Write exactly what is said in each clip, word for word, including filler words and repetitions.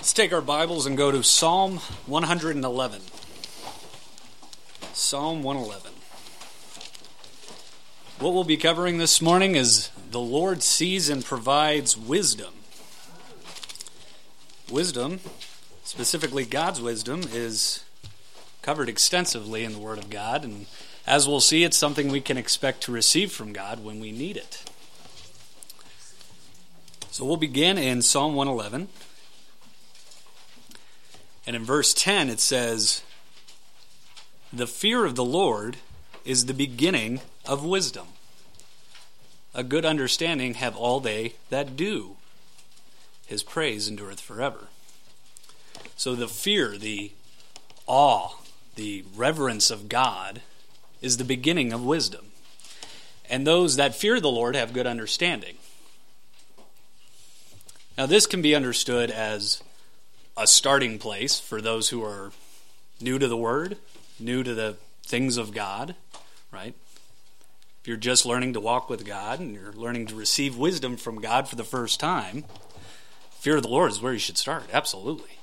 Let's take our Bibles and go to Psalm one eleven. Psalm one eleven. What we'll be covering this morning is the Lord sees and provides wisdom. Wisdom, specifically God's wisdom, is covered extensively in the Word of God, and as we'll see, it's something we can expect to receive from God when we need it. So we'll begin in Psalm one eleven. And in verse ten it says, "The fear of the Lord is the beginning of wisdom. A good understanding have all they that do. His praise endureth forever." So the fear, the awe, the reverence of God is the beginning of wisdom. And those that fear the Lord have good understanding. Now this can be understood as a starting place for those who are new to the Word, new to the things of God, right? If you're just learning to walk with God and you're learning to receive wisdom from God for the first time, fear of the Lord is where you should start, absolutely.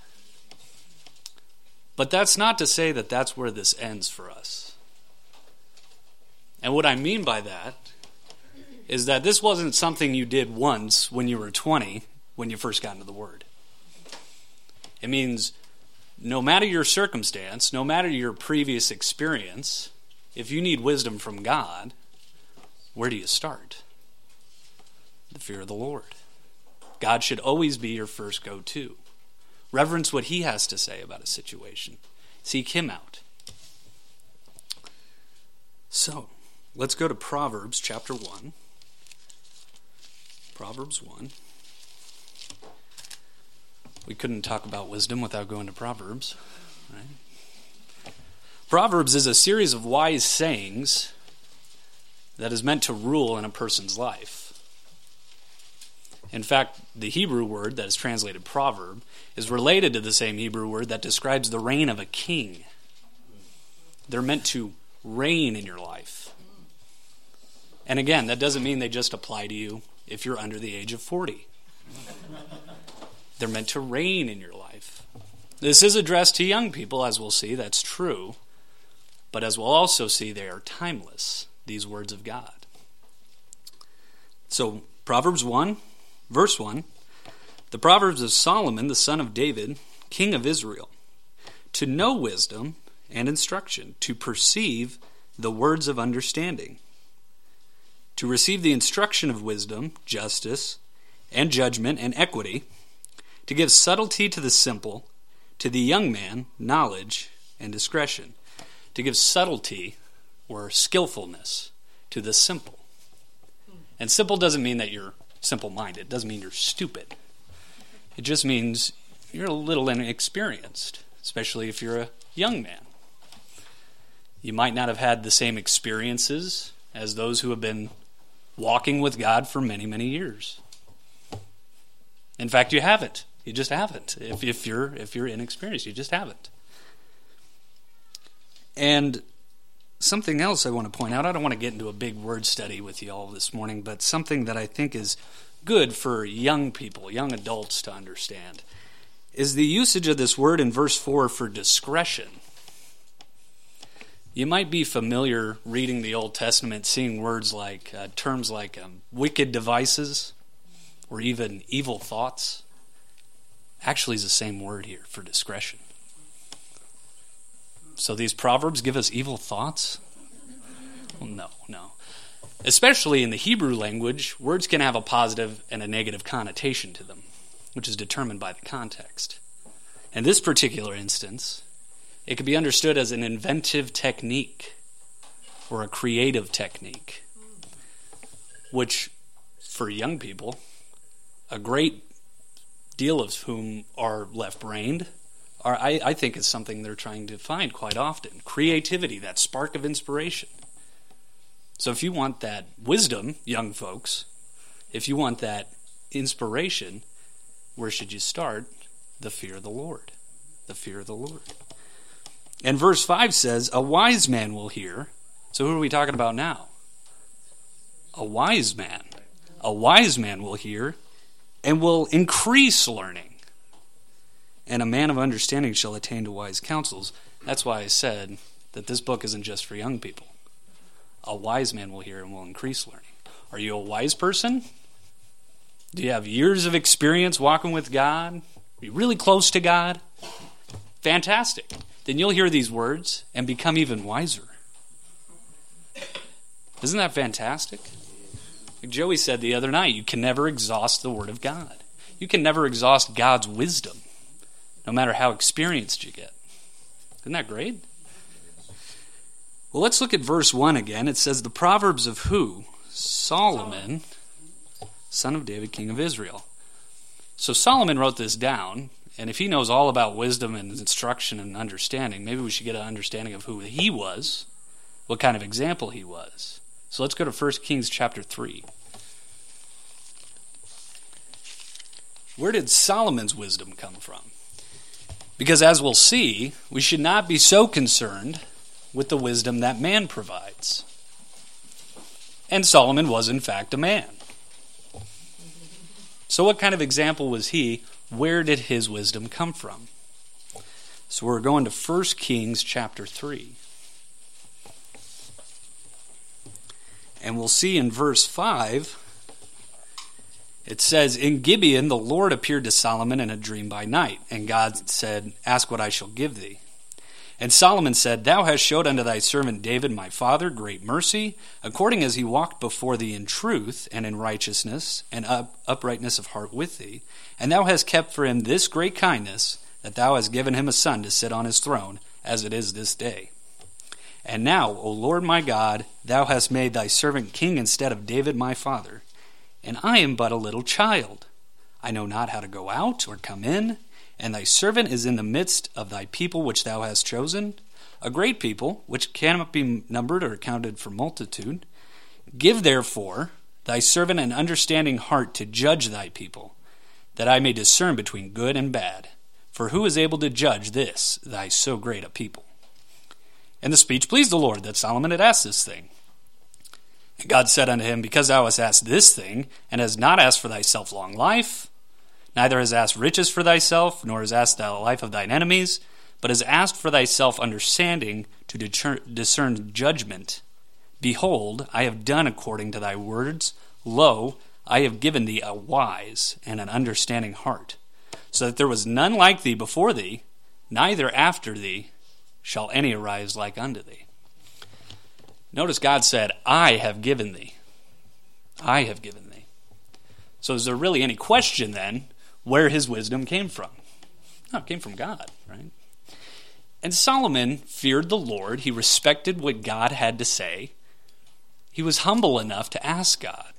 But that's not to say that that's where this ends for us. And what I mean by that is that this wasn't something you did once when you were twenty, when you first got into the Word. It means no matter your circumstance, no matter your previous experience, if you need wisdom from God, where do you start? The fear of the Lord. God should always be your first go-to. Reverence what He has to say about a situation. Seek Him out. So, let's go to Proverbs chapter one. Proverbs one. We couldn't talk about wisdom without going to Proverbs, right? Proverbs is a series of wise sayings that is meant to rule in a person's life. In fact, the Hebrew word that is translated proverb is related to the same Hebrew word that describes the reign of a king. They're meant to reign in your life. And again, that doesn't mean they just apply to you if you're under the age of forty. They're meant to reign in your life. This is addressed to young people, as we'll see, that's true. But as we'll also see, they are timeless, these words of God. So, Proverbs one, verse one, "The Proverbs of Solomon, the son of David, king of Israel, to know wisdom and instruction, to perceive the words of understanding, to receive the instruction of wisdom, justice, and judgment, and equity, to give subtlety to the simple, to the young man knowledge and discretion." To give subtlety or skillfulness to the simple. And simple doesn't mean that you're simple-minded. It doesn't mean you're stupid. It just means you're a little inexperienced, especially if you're a young man. You might not have had the same experiences as those who have been walking with God for many, many years. In fact, you haven't. You just haven't. If, if you're if you're inexperienced, you just haven't. And something else I want to point out, I don't want to get into a big word study with you all this morning, but something that I think is good for young people, young adults to understand, is the usage of this word in verse four for discretion. You might be familiar reading the Old Testament, seeing words like, uh, terms like um, wicked devices, or even evil thoughts. Actually is the same word here for discretion. So these proverbs give us evil thoughts? Well, no, no. Especially in the Hebrew language, words can have a positive and a negative connotation to them, which is determined by the context. In this particular instance, it could be understood as an inventive technique or a creative technique, which for young people, a great deal of whom are left-brained, are, I, I think is something they're trying to find quite often. Creativity, that spark of inspiration. So if you want that wisdom, young folks, if you want that inspiration, where should you start? The fear of the Lord. The fear of the Lord. And verse five says, "A wise man will hear." So who are we talking about now? A wise man. A wise man will hear and will increase learning. and a man of understanding shall attain to wise counsels. That's why I said that this book isn't just for young people. A wise man will hear and will increase learning. Are you a wise person? Do you have years of experience walking with God? Are you really close to God? Fantastic. Then you'll hear these words and become even wiser. Isn't that fantastic? Like Joey said the other night, you can never exhaust the Word of God. You can never exhaust God's wisdom, no matter how experienced you get. Isn't that great? Well, let's look at verse one again. It says, the Proverbs of who? Solomon, son of David, king of Israel. So Solomon wrote this down, and if he knows all about wisdom and instruction and understanding, maybe we should get an understanding of who he was, what kind of example he was. So let's go to First Kings chapter three. Where did Solomon's wisdom come from? Because as we'll see, we should not be so concerned with the wisdom that man provides. And Solomon was in fact a man. So what kind of example was he? Where did his wisdom come from? So we're going to First Kings chapter three. And we'll see in verse five, it says, in Gibeon the Lord appeared to Solomon in a dream by night, and God said, ask what I shall give thee. And Solomon said, thou hast showed unto thy servant David my father great mercy, according as he walked before thee in truth and in righteousness and up, uprightness of heart with thee. And thou hast kept for him this great kindness, that thou hast given him a son to sit on his throne, as it is this day. And now, O Lord my God, thou hast made thy servant king instead of David my father. And I am but a little child. I know not how to go out or come in. And thy servant is in the midst of thy people which thou hast chosen, a great people, which cannot be numbered or counted for multitude. Give therefore thy servant an understanding heart to judge thy people, that I may discern between good and bad. For who is able to judge this, thy so great a people? And the speech pleased the Lord, that Solomon had asked this thing. And God said unto him, because thou hast asked this thing, and hast not asked for thyself long life, neither has asked riches for thyself, nor has asked the life of thine enemies, but has asked for thyself understanding to discern judgment. Behold, I have done according to thy words. Lo, I have given thee a wise and an understanding heart, so that there was none like thee before thee, neither after thee shall any arise like unto thee. Notice God said, I have given thee. I have given thee. So is there really any question then where his wisdom came from? No, it came from God, right? And Solomon feared the Lord. He respected what God had to say. He was humble enough to ask God.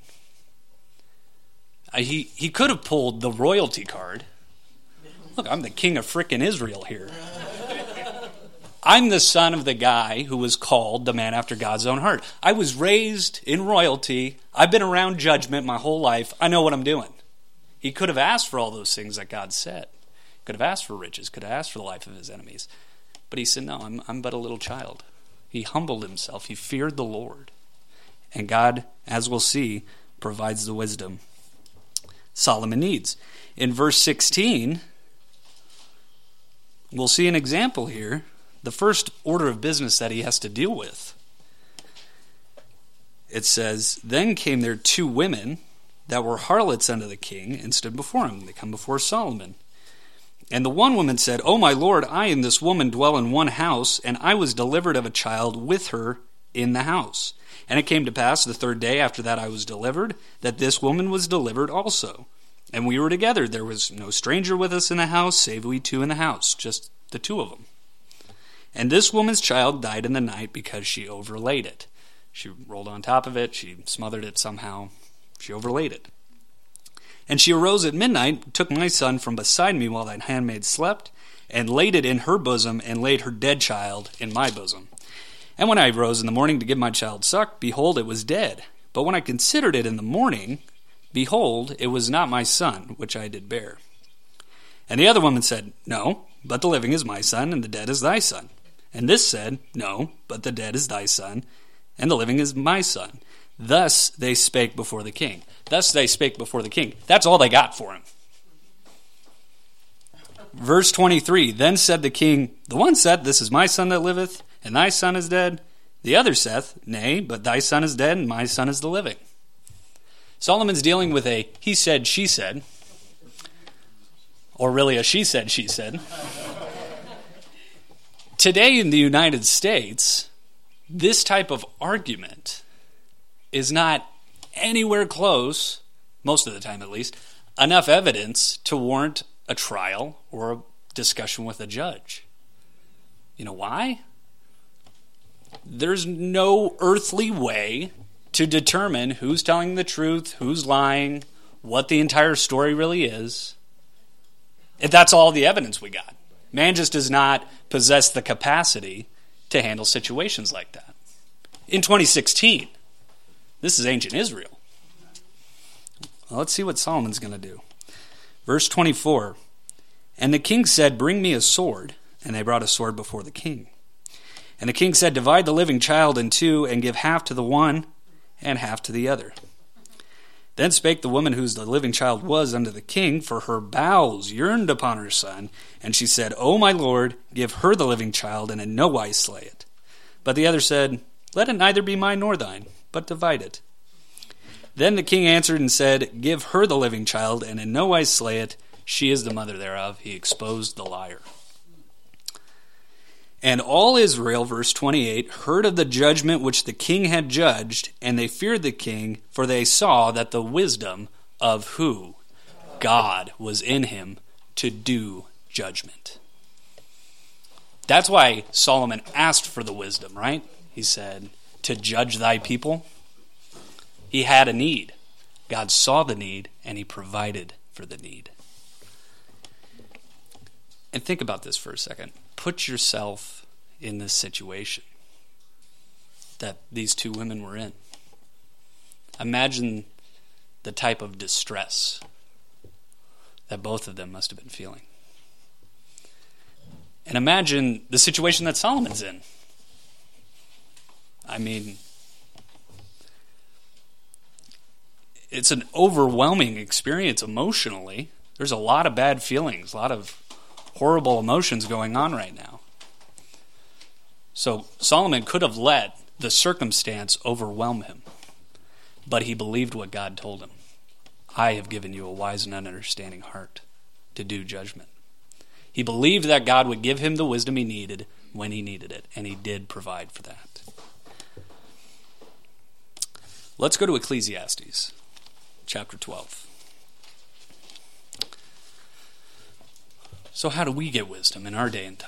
He, he could have pulled the royalty card. Look, I'm the king of frickin' Israel here. I'm the son of the guy who was called the man after God's own heart. I was raised in royalty. I've been around judgment my whole life. I know what I'm doing. He could have asked for all those things that God said. Could have asked for riches. Could have asked for the life of his enemies. But he said, no, I'm, I'm but a little child. He humbled himself. He feared the Lord. And God, as we'll see, provides the wisdom Solomon needs. In verse sixteen, we'll see an example here. The first order of business that he has to deal with. It says, then came there two women that were harlots unto the king and stood before him. They come before Solomon. And the one woman said, O my lord, I and this woman dwell in one house, and I was delivered of a child with her in the house. And it came to pass the third day after that I was delivered, that this woman was delivered also. And we were together. There was no stranger with us in the house, save we two in the house, just the two of them. And this woman's child died in the night because she overlaid it. She rolled on top of it. She smothered it somehow. She overlaid it. And she arose at midnight, took my son from beside me while thine handmaid slept, and laid it in her bosom, and laid her dead child in my bosom. And when I rose in the morning to give my child suck, behold, it was dead. But when I considered it in the morning, behold, it was not my son, which I did bear. And the other woman said, no, but the living is my son, and the dead is thy son. And this said, no, but the dead is thy son, and the living is my son. Thus they spake before the king. Thus they spake before the king. That's all they got for him. verse twenty-three, then said the king, the one said, this is my son that liveth, and thy son is dead. The other saith, nay, but thy son is dead, and my son is the living. Solomon's dealing with a he said, she said, or really a she said, she said. Today in the United States, this type of argument is not anywhere close, most of the time at least, enough evidence to warrant a trial or a discussion with a judge. You know why? There's no earthly way to determine who's telling the truth, who's lying, what the entire story really is, if that's all the evidence we got. Man just does not possess the capacity to handle situations like that. In twenty sixteen, this is ancient Israel. Well, let's see what Solomon's going to do. Verse twenty-four, and the king said, bring me a sword. And they brought a sword before the king. And the king said, divide the living child in two, and give half to the one, and half to the other. Then spake the woman whose the living child was unto the king, for her bowels yearned upon her son. And she said, O my lord, give her the living child, and in no wise slay it. But the other said, let it neither be mine nor thine, but divide it. Then the king answered and said, give her the living child, and in no wise slay it. She is the mother thereof. He exposed the liar. And all Israel, verse twenty-eight, heard of the judgment which the king had judged, and they feared the king, for they saw that the wisdom of who? God was in him to do judgment. That's why Solomon asked for the wisdom, right? He said, to judge thy people. He had a need. God saw the need, and he provided for the need. And think about this for a second. Put yourself in this situation that these two women were in. Imagine the type of distress that both of them must have been feeling. And imagine the situation that Solomon's in. I mean, it's an overwhelming experience emotionally. There's a lot of bad feelings, a lot of horrible emotions going on right now. So Solomon could have let the circumstance overwhelm him, but he believed what God told him. I have given you a wise and understanding heart to do judgment. He believed that God would give him the wisdom he needed when he needed it, and he did provide for that. Let's go to Ecclesiastes, chapter twelve. So how do we get wisdom in our day and time?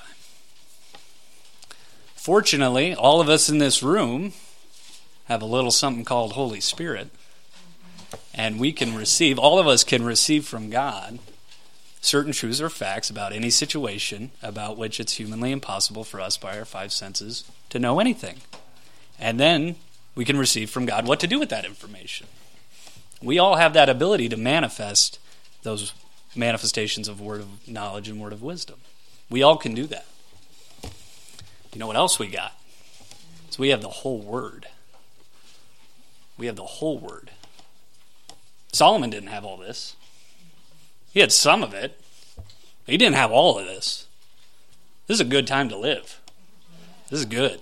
Fortunately, all of us in this room have a little something called Holy Spirit, and we can receive, all of us can receive from God certain truths or facts about any situation about which it's humanly impossible for us by our five senses to know anything. And then we can receive from God what to do with that information. We all have that ability to manifest those manifestations of word of knowledge and word of wisdom. We all can do that. You know what else we got? So we have the whole word. We have the whole word. Solomon didn't have all this. He had some of it. He didn't have all of this. This is a good time to live. This is good.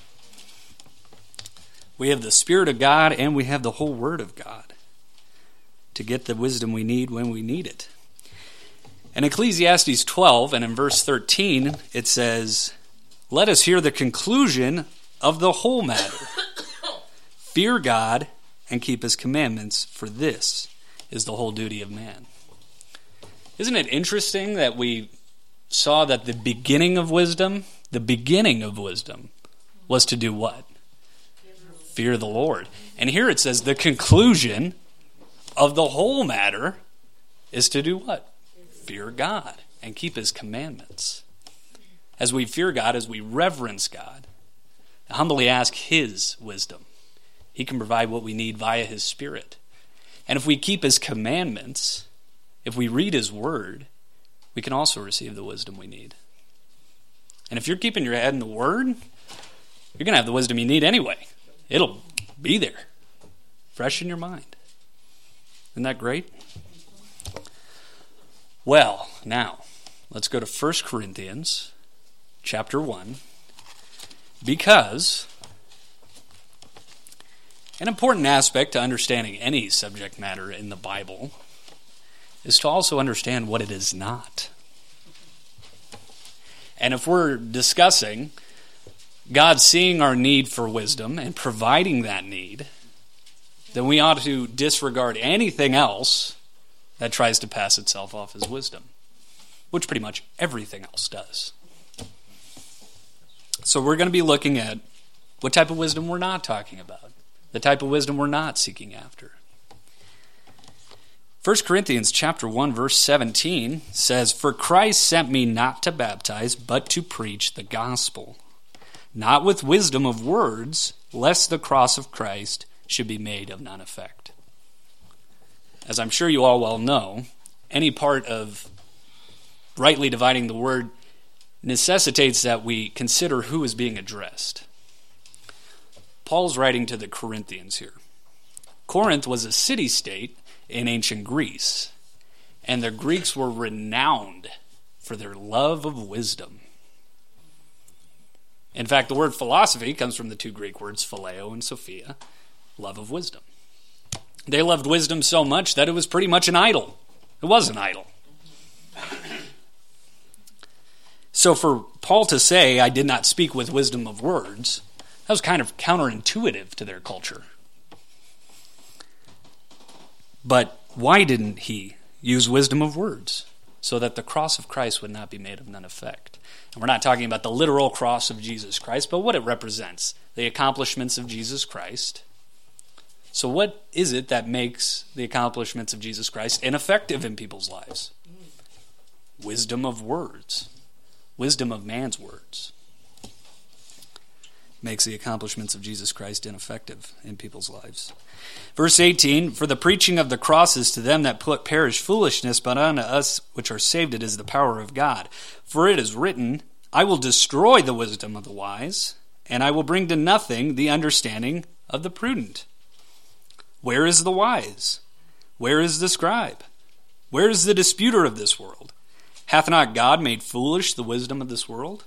We have the Spirit of God and we have the whole Word of God to get the wisdom we need when we need it. In Ecclesiastes twelve and in verse thirteen, it says, let us hear the conclusion of the whole matter. Fear God and keep his commandments, for this is the whole duty of man. Isn't it interesting that we saw that the beginning of wisdom, the beginning of wisdom, was to do what? Fear the Lord. And here it says the conclusion of the whole matter is to do what? Fear God and keep his commandments. As we fear God, as we reverence God, humbly ask his wisdom. He can provide what we need via his Spirit. And if we keep his commandments, if we read his word, we can also receive the wisdom we need. And if you're keeping your head in the word, you're going to have the wisdom you need anyway. It'll be there, fresh in your mind. Isn't that great? Well, now, Let's go to First Corinthians chapter one, because an important aspect to understanding any subject matter in the Bible is to also understand what it is not. And if we're discussing God seeing our need for wisdom and providing that need, then we ought to disregard anything else that tries to pass itself off as wisdom, which pretty much everything else does. So we're going to be looking at what type of wisdom we're not talking about, the type of wisdom we're not seeking after. First Corinthians chapter one, verse seventeen says, "For Christ sent me not to baptize, but to preach the gospel, not with wisdom of words, lest the cross of Christ should be made of none effect." As I'm sure you all well know, any part of rightly dividing the word necessitates that we consider who is being addressed. Paul's writing to the Corinthians here. Corinth was a city-state in ancient Greece, and the Greeks were renowned for their love of wisdom. In fact, the word philosophy comes from the two Greek words phileo and sophia, love of wisdom. They loved wisdom so much that it was pretty much an idol. It was an idol. So for Paul to say, "I did not speak with wisdom of words," that was kind of counterintuitive to their culture. But why didn't he use wisdom of words? So that the cross of Christ would not be made of none effect. And we're not talking about the literal cross of Jesus Christ, but what it represents, the accomplishments of Jesus Christ. So what is it that makes the accomplishments of Jesus Christ ineffective in people's lives? Wisdom of words. Wisdom of man's words makes the accomplishments of Jesus Christ ineffective in people's lives. Verse eighteen, "For the preaching of the cross is to them that perish foolishness, but unto us which are saved it is the power of God. For it is written, I will destroy the wisdom of the wise, and I will bring to nothing the understanding of the prudent. Where is the wise? Where is the scribe? Where is the disputer of this world? Hath not God made foolish the wisdom of this world?"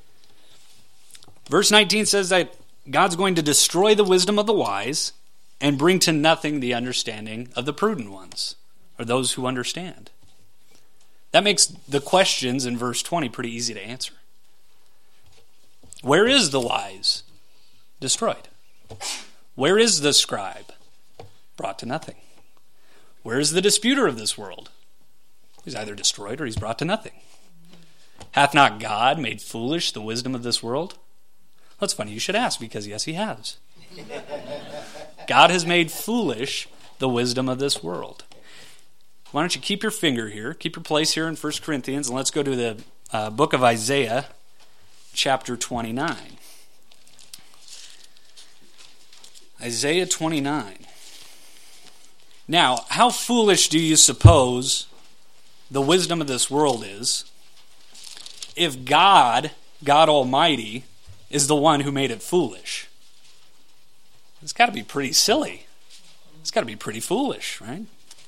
Verse nineteen says that God's going to destroy the wisdom of the wise and bring to nothing the understanding of the prudent ones, or those who understand. That makes the questions in verse twenty pretty easy to answer. Where is the wise? Destroyed. Where is the scribe? Brought to nothing. Where is the disputer of this world? He's either destroyed or he's brought to nothing. Hath not God made foolish the wisdom of this world? That's funny, you should ask, because yes, he has. God has made foolish the wisdom of this world. Why don't you keep your finger here, keep your place here in First Corinthians, and let's go to the uh, book of Isaiah, chapter twenty-nine. Isaiah twenty-nine. Now, how foolish do you suppose the wisdom of this world is if God, God Almighty, is the one who made it foolish? It's got to be pretty silly. It's got to be pretty foolish, right?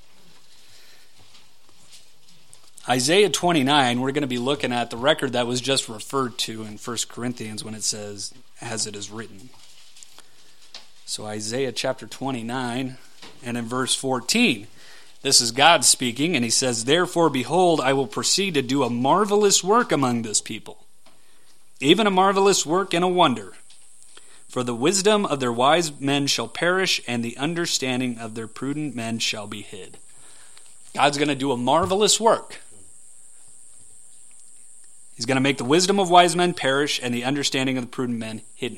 Isaiah twenty-nine, we're going to be looking at the record that was just referred to in First Corinthians when it says, "as it is written." So Isaiah chapter twenty-nine, and in verse fourteen, this is God speaking, and he says, "Therefore, behold, I will proceed to do a marvelous work among this people, even a marvelous work and a wonder. For the wisdom of their wise men shall perish, and the understanding of their prudent men shall be hid." God's going to do a marvelous work. He's going to make the wisdom of wise men perish, and the understanding of the prudent men hidden.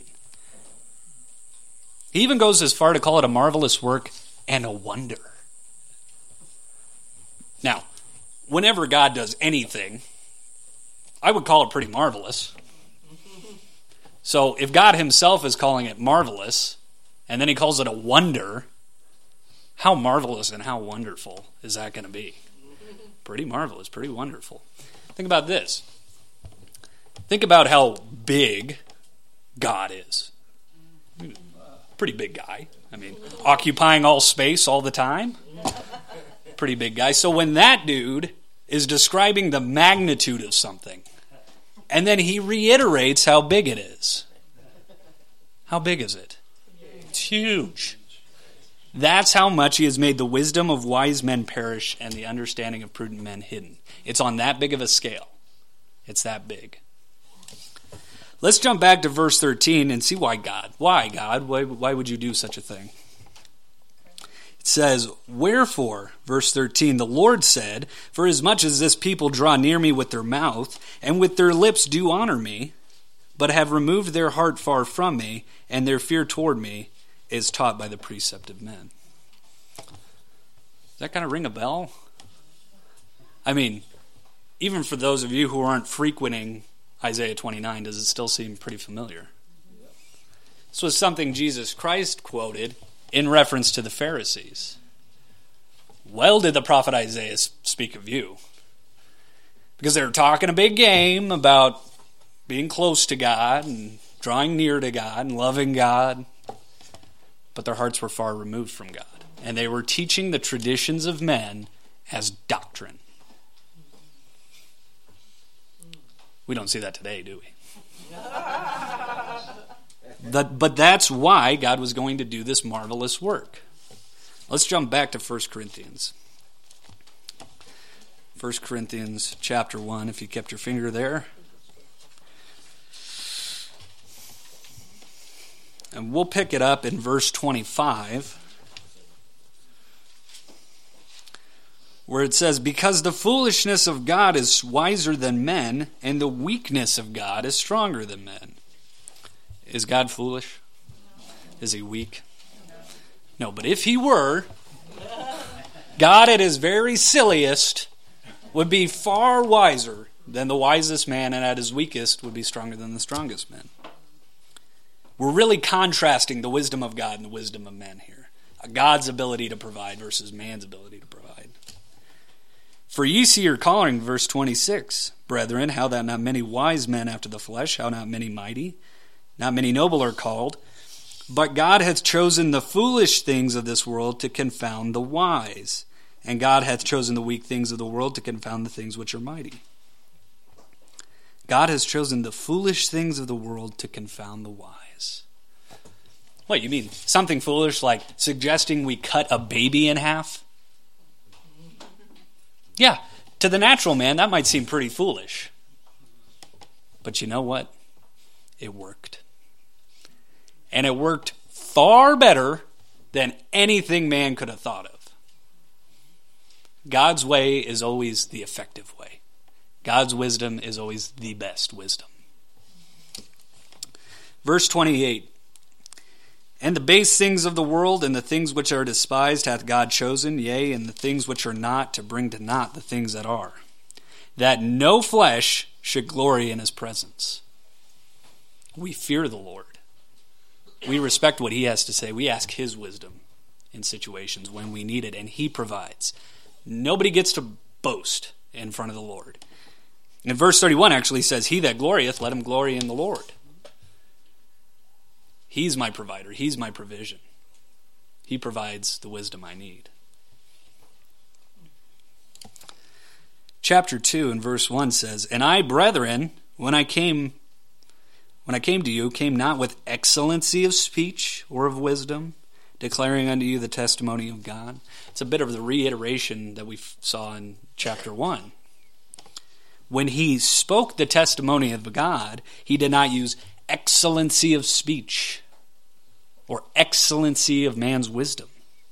He even goes as far to call it a marvelous work and a wonder. Now, whenever God does anything, I would call it pretty marvelous. So if God himself is calling it marvelous, and then he calls it a wonder, how marvelous and how wonderful is that going to be? Pretty marvelous, pretty wonderful. Think about this. Think about how big God is. Pretty big guy. I mean, occupying all space all the time. Pretty big guy. So when that dude is describing the magnitude of something. And then he reiterates how big it is. How big is it? It's huge. That's how much he has made the wisdom of wise men perish and the understanding of prudent men hidden. It's on that big of a scale. It's that big. Let's jump back to verse thirteen and see why God. Why, God? Why, why would you do such a thing? It says, wherefore, verse thirteen, the Lord said, for as much as this people draw near me with their mouth, and with their lips do honor me, but have removed their heart far from me, and their fear toward me is taught by the precept of men. Does that kind of ring a bell? I mean, even for those of you who aren't frequenting Isaiah twenty-nine, does it still seem pretty familiar? This was something Jesus Christ quoted in reference to the Pharisees. Well did the prophet Isaiah speak of you. Because they were talking a big game about being close to God and drawing near to God and loving God. But their hearts were far removed from God. And they were teaching the traditions of men as doctrine. We don't see that today, do we? That, but that's why God was going to do this marvelous work. Let's jump back to First Corinthians. First Corinthians chapter one, if you kept your finger there. And we'll pick it up in verse twenty-five, where it says, because the foolishness of God is wiser than men, and the weakness of God is stronger than men. Is God foolish? Is he weak? No, but if he were, God at his very silliest would be far wiser than the wisest man, and at his weakest would be stronger than the strongest man. We're really contrasting the wisdom of God and the wisdom of man here. God's ability to provide versus man's ability to provide. For ye see your calling, verse twenty-six, brethren, how that not many wise men after the flesh, how not many mighty, not many noble are called, but God hath chosen the foolish things of this world to confound the wise, and God hath chosen the weak things of the world to confound the things which are mighty. God has chosen the foolish things of the world to confound the wise. What, you mean something foolish like suggesting we cut a baby in half? Yeah, to the natural man, that might seem pretty foolish. But you know what? It worked. And it worked far better than anything man could have thought of. God's way is always the effective way. God's wisdom is always the best wisdom. Verse twenty-eight. And the base things of the world and the things which are despised hath God chosen, yea, and the things which are not, to bring to naught the things that are, that no flesh should glory in his presence. We fear the Lord. We respect what he has to say. We ask his wisdom in situations when we need it, and he provides. Nobody gets to boast in front of the Lord. And verse thirty-one actually says, he that glorieth, let him glory in the Lord. He's my provider. He's my provision. He provides the wisdom I need. Chapter two and verse one says, and I, brethren, when I came when I came to you, came not with excellency of speech or of wisdom, declaring unto you the testimony of God. It's a bit of the reiteration that we saw in chapter one. When he spoke the testimony of God, he did not use excellency of speech or excellency of man's wisdom.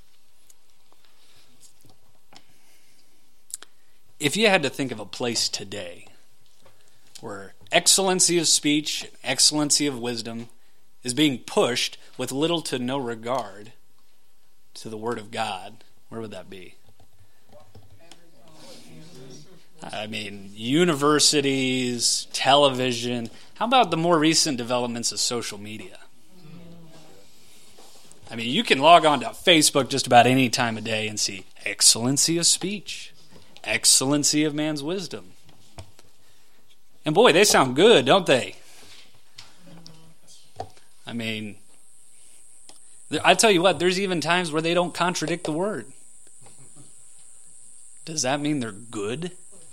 If you had to think of a place today where excellency of speech, excellency of wisdom is being pushed with little to no regard to the Word of God, where would that be? I mean, universities, television. How about the more recent developments of social media? I mean, you can log on to Facebook just about any time of day and see excellency of speech, excellency of man's wisdom. And boy, they sound good, don't they? I mean, I tell you what, there's even times where they don't contradict the Word. Does that mean they're good?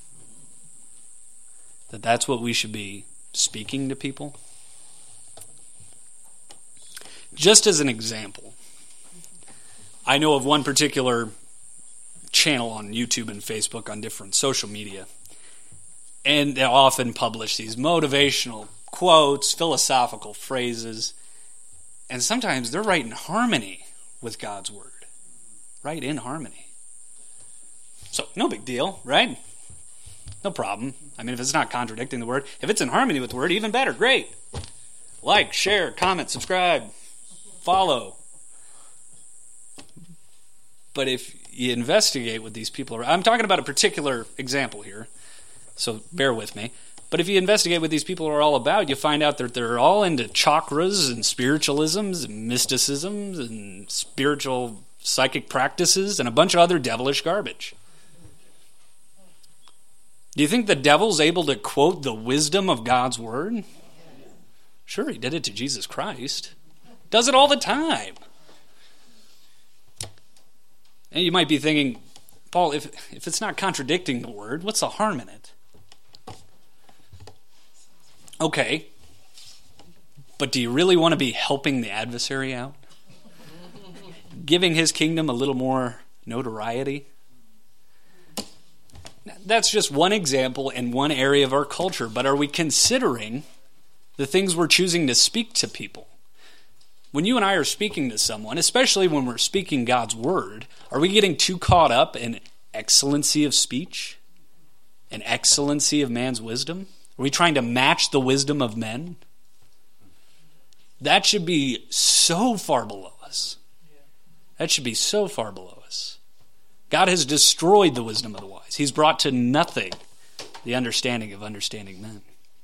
that that's what we should be speaking to people? Just as an example, I know of one particular channel on YouTube and Facebook on different social media, and they often publish these motivational quotes, philosophical phrases, and sometimes they're right in harmony with God's Word. Right in harmony. So, no big deal, right? No problem. I mean, if it's not contradicting the Word, if it's in harmony with the Word, even better, great. Like, share, comment, subscribe, follow. But if you investigate what these people are, I'm talking about a particular example here, so bear with me. But if you investigate what these people are all about, you find out that they're all into chakras and spiritualisms and mysticisms and spiritual psychic practices and a bunch of other devilish garbage. Do you think the devil's able to quote the wisdom of God's Word? Sure, he did it to Jesus Christ. Does it all the time. And you might be thinking, Paul, if if it's not contradicting the Word, what's the harm in it? Okay, but do you really want to be helping the adversary out? Giving his kingdom a little more notoriety? That's just one example in one area of our culture, but are we considering the things we're choosing to speak to people? When you and I are speaking to someone, especially when we're speaking God's Word, are we getting too caught up in excellency of speech and excellency of man's wisdom? Are we trying to match the wisdom of men? That should be so far below us. That should be so far below us. God has destroyed the wisdom of the wise. He's brought to nothing the understanding of understanding men.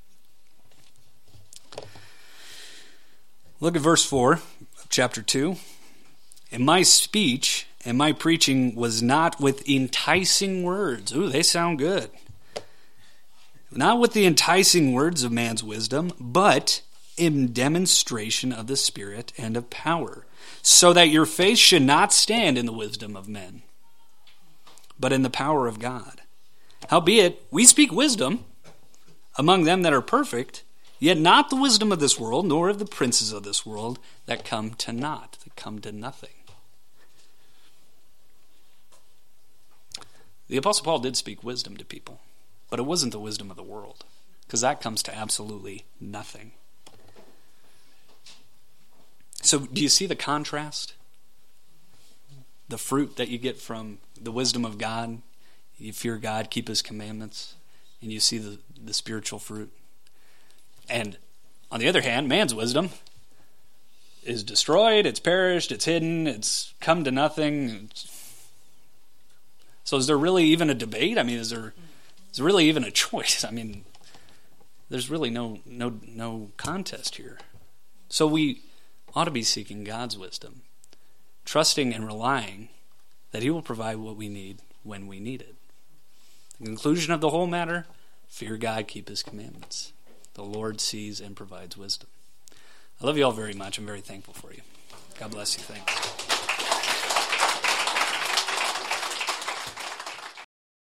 Look at verse four of chapter two. And my speech and my preaching was not with enticing words. Ooh, they sound good. Not with the enticing words of man's wisdom, but in demonstration of the Spirit and of power, so that your faith should not stand in the wisdom of men, but in the power of God. Howbeit, we speak wisdom among them that are perfect, yet not the wisdom of this world, nor of the princes of this world, that come to naught, that come to nothing. The Apostle Paul did speak wisdom to people, but it wasn't the wisdom of the world, because that comes to absolutely nothing. So do you see the contrast? The fruit that you get from the wisdom of God. You fear God, keep His commandments, and you see the, the spiritual fruit. And on the other hand, man's wisdom is destroyed, it's perished, it's hidden, it's come to nothing. So is there really even a debate? I mean, is there is there really even a choice? I mean, there's really no no no contest here. So we ought to be seeking God's wisdom, trusting and relying that He will provide what we need when we need it. The conclusion of the whole matter, fear God, keep His commandments. The Lord sees and provides wisdom. I love you all very much. I'm very thankful for you. God bless you. Thanks.